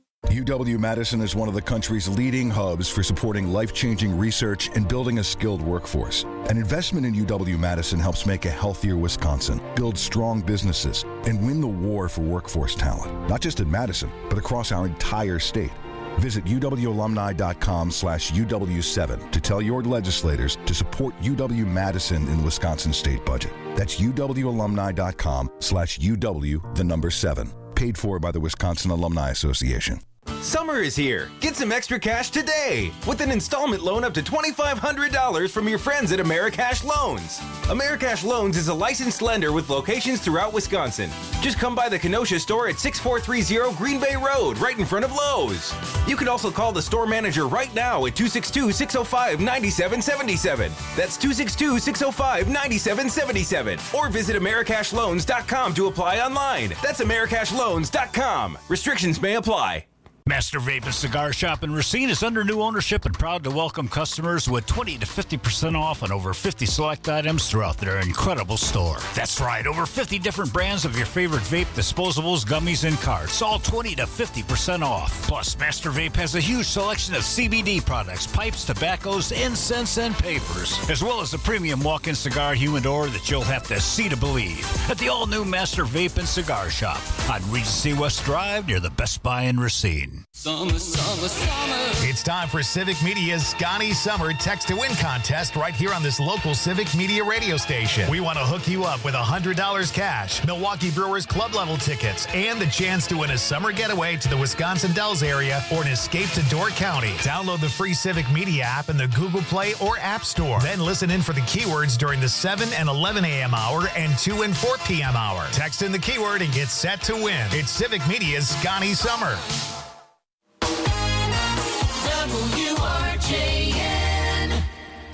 U W-Madison is one of the country's leading hubs for supporting life-changing research and building a skilled workforce. An investment in U W-Madison helps make a healthier Wisconsin, build strong businesses, and win the war for workforce talent, not just in Madison, but across our entire state. Visit U W alumni dot com slash U W seven to tell your legislators to support U W-Madison in the Wisconsin state budget. That's U W alumni dot com slash U W, the number seven. Paid for by the Wisconsin Alumni Association.
Summer is here. Get some extra cash today with an installment loan up to twenty-five hundred dollars from your friends at Americash Loans. Americash Loans is a licensed lender with locations throughout Wisconsin. Just come by the Kenosha store at sixty-four thirty Green Bay Road, right in front of Lowe's. You can also call the store manager right now at two six two, six oh five, nine seven seven seven. That's two six two, six oh five, nine seven seven seven. Or visit Americash Loans dot com to apply online. That's Americash Loans dot com. Restrictions may apply.
Master Vape and Cigar Shop in Racine is under new ownership and proud to welcome customers with twenty to fifty percent off on over fifty select items throughout their incredible store. That's right, over fifty different brands of your favorite vape, disposables, gummies, and carts, all twenty to fifty percent off. Plus, Master Vape has a huge selection of C B D products, pipes, tobaccos, incense, and papers, as well as a premium walk-in cigar humidor that you'll have to see to believe at the all-new Master Vape and Cigar Shop on Regency West Drive near the Best Buy in Racine.
Summer, summer, summer.
It's time for Civic Media's Scotty Summer Text to Win contest right here on this local Civic Media radio station. We want to hook you up with one hundred dollars cash, Milwaukee Brewers club level tickets, and the chance to win a summer getaway to the Wisconsin Dells area or an escape to Door County. Download the free Civic Media app in the Google Play or App Store. Then listen in for the keywords during the seven and eleven a.m. hour and two and four p.m. hour. Text in the keyword and get set to win. It's Civic Media's Scotty Summer.
W R J N.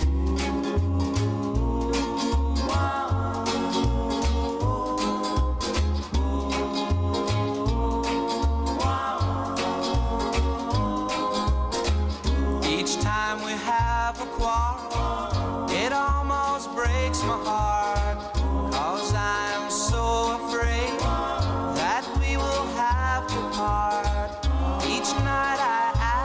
Each time we have a quarrel, it almost breaks my heart, 'cause I'm so afraid that we will have to part. Each night I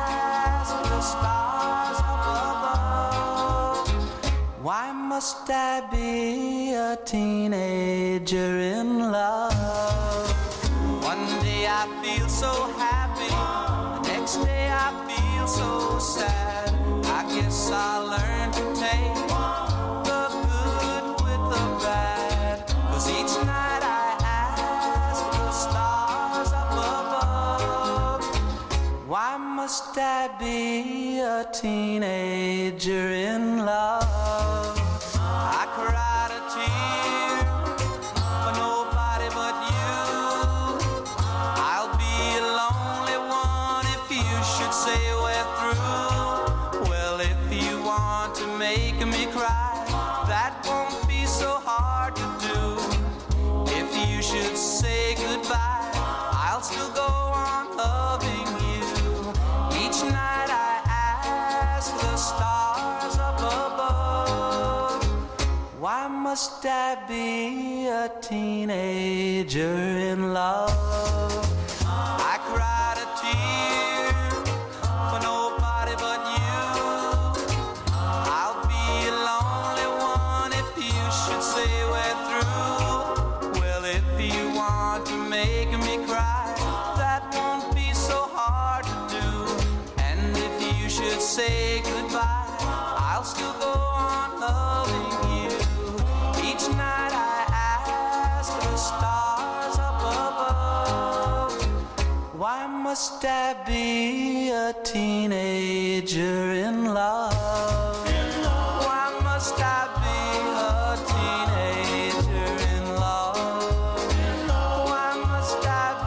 stars up above. Why must I be a teenager in love? One day I feel so happy, the next day I feel so sad. I guess I'll learn to take the good with the bad, 'cause each night I ask the stars up above, why must I be a teenager in love? I cried a tear for nobody but you. I'll be a lonely one if you should say we're through. Well, if you want to make me cry, that won't be so hard to do. If you should say goodbye, I'll still go on loving you. Each night I ask the stars up above, why must I be a teenager in love? I cried a tear for nobody but you. I'll be a lonely one if you should say we're through. Well, if you want to make me cry, that won't be so hard to do. And if you should say goodbye, I'll still go on loving you. Each night I ask the stars up above, why must I be a teenager in love? Why must I be a teenager in love? Why must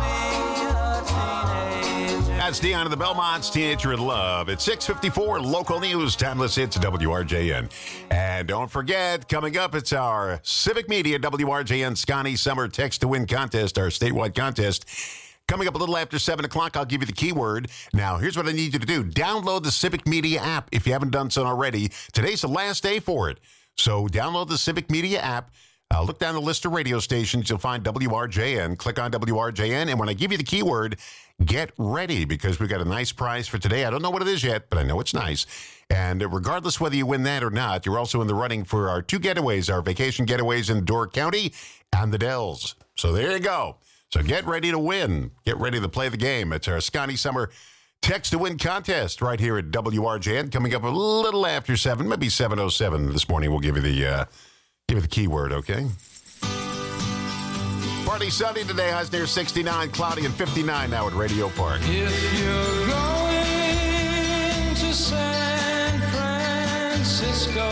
I be a teenager?
That's Dion of the Belmonts, Teenager in Love. It's six fifty-four, local news, timeless hits, W R J N. And don't forget, coming up, it's our Civic Media W R J N Scotty Summer Text to Win contest, our statewide contest. Coming up a little after seven o'clock, I'll give you the keyword. Now, here's what I need you to do. Download the Civic Media app if you haven't done so already. Today's the last day for it. So download the Civic Media app. Uh, look down the list of radio stations. You'll find W R J N. Click on W R J N. And when I give you the keyword, get ready, because we've got a nice prize for today. I don't know what it is yet, but I know it's nice. And regardless whether you win that or not, you're also in the running for our two getaways, our vacation getaways in Door County and the Dells. So there you go. So get ready to win. Get ready to play the game. It's our Scotty Summer Text to Win contest right here at W R J N. Coming up a little after seven, maybe seven oh seven this morning. We'll give you the uh, give you the keyword, okay? Partly sunny today, highs near sixty-nine, cloudy and fifty-nine now at Radio Park.
If you're going to San Francisco,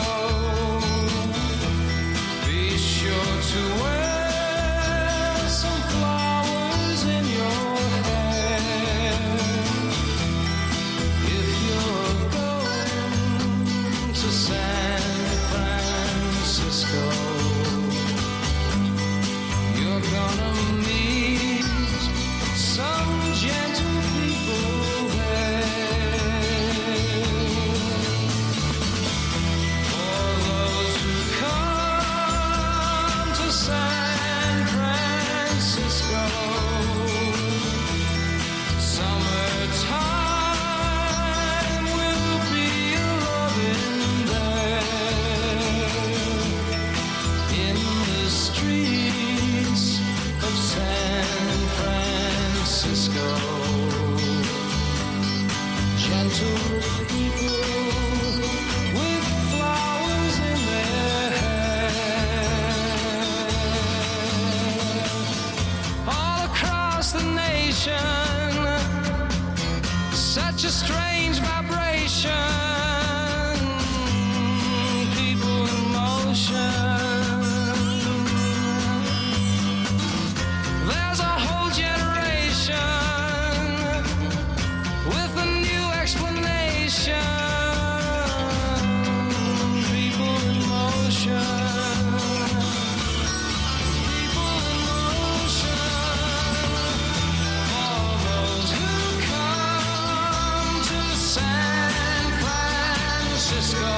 be sure to wear some flowers in your hair. If you're going to San Francisco, you're gonna meet some gentle people there. For those who come to San Francisco, summertime will be a loving there. In the streets of San Francisco, gentle people with flowers in their hair. All across the nation, such a strange vibration, people in motion. There's a whole generation with a new explanation. People in motion. People in motion. All those who come to San Francisco,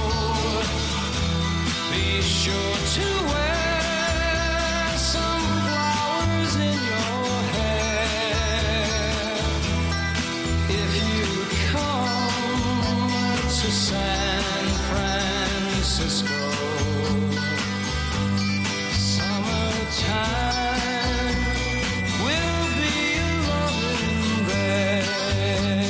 be sure to wear some flowers in your hair. If you come to San Francisco, summertime will be a loving there.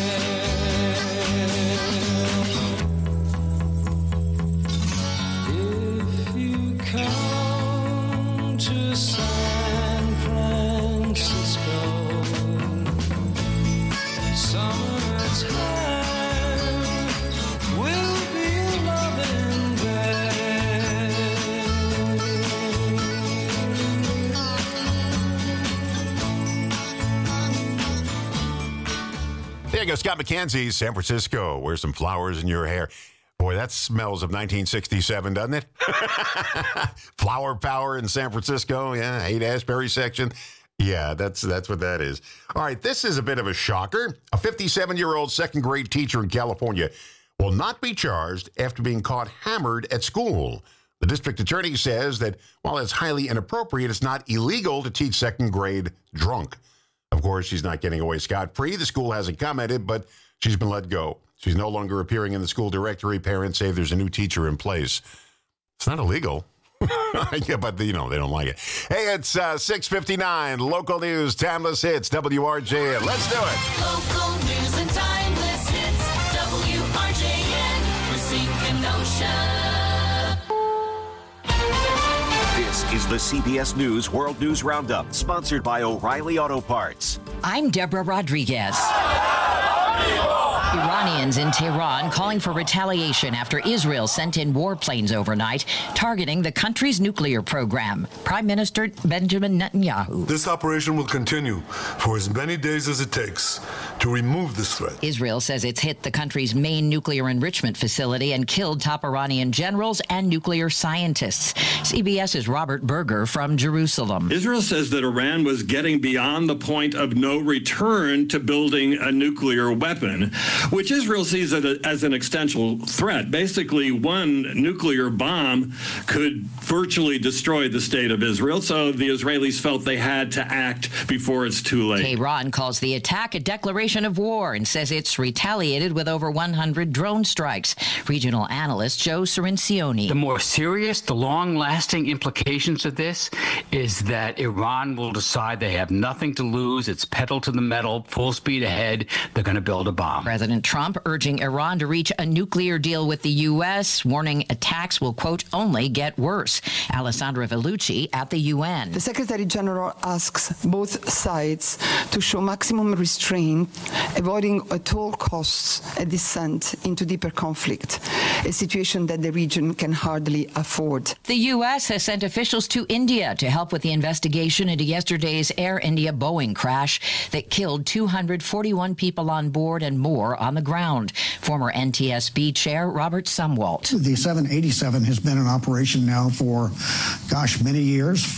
If you come to San Francisco, summertime will be a loving there.
There you go, Scott McKenzie, San Francisco. Wear some flowers in your hair. Boy, that smells of nineteen sixty-seven, doesn't it? Flower power in San Francisco. Yeah, Haight-Ashbury section. Yeah, that's that's what that is. All right, this is a bit of a shocker. A fifty-seven-year-old second grade teacher in California will not be charged after being caught hammered at school. The district attorney says that while it's highly inappropriate, it's not illegal to teach second grade drunk. Of course, she's not getting away scot-free. The school hasn't commented, but she's been let go. She's no longer appearing in the school directory. Parents say there's a new teacher in place. It's not illegal. Yeah, but, you know, they don't like it. Hey, it's uh, six fifty-nine. Local news, timeless hits, W R J N. Let's do it.
Local news and timeless hits, W R J N, Racine, Kenosha.
This is the C B S News World News Roundup, sponsored by O'Reilly Auto Parts.
I'm Deborah Rodriguez. Iranians in Tehran calling for retaliation after Israel sent in warplanes overnight, targeting the country's nuclear program. Prime Minister Benjamin Netanyahu.
This operation will continue for as many days as it takes to remove this threat.
Israel says it's hit the country's main nuclear enrichment facility and killed top Iranian generals and nuclear scientists. CBS's Robert Berger from Jerusalem.
Israel says that Iran was getting beyond the point of no return to building a nuclear weapon, which Israel sees as an existential threat. Basically, one nuclear bomb could virtually destroy the state of Israel, so the Israelis felt they had to act before it's too late.
Tehran calls the attack a declaration of war and says it's retaliated with over one hundred drone strikes. Regional analyst Joe Cirincione.
The more serious, the long-lasting implications of this is that Iran will decide they have nothing to lose. It's pedal to the metal, full speed ahead. They're going to build a bomb.
President Trump Trump urging Iran to reach a nuclear deal with the U S, warning attacks will, quote, only get worse. Alessandra Vellucci at the U N.
The Secretary General asks both sides to show maximum restraint, avoiding at all costs a descent into deeper conflict, a situation that the region can hardly afford.
The U S has sent officials to India to help with the investigation into yesterday's Air India Boeing crash that killed two hundred forty-one people on board and more on the ground. Former N T S B Chair Robert Sumwalt.
The seven eighty-seven has been in operation now for, gosh, many years.